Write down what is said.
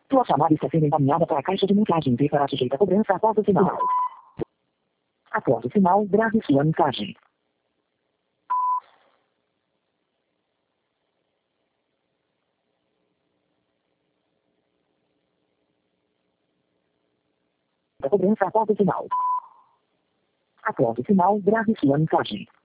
Sua chamada está sendo encaminhada para a caixa de mensagem e será sujeita a cobrança após o sinal. Após o sinal, grave sua mensagem. A cobrança após o sinal. Após o sinal, grave sua mensagem.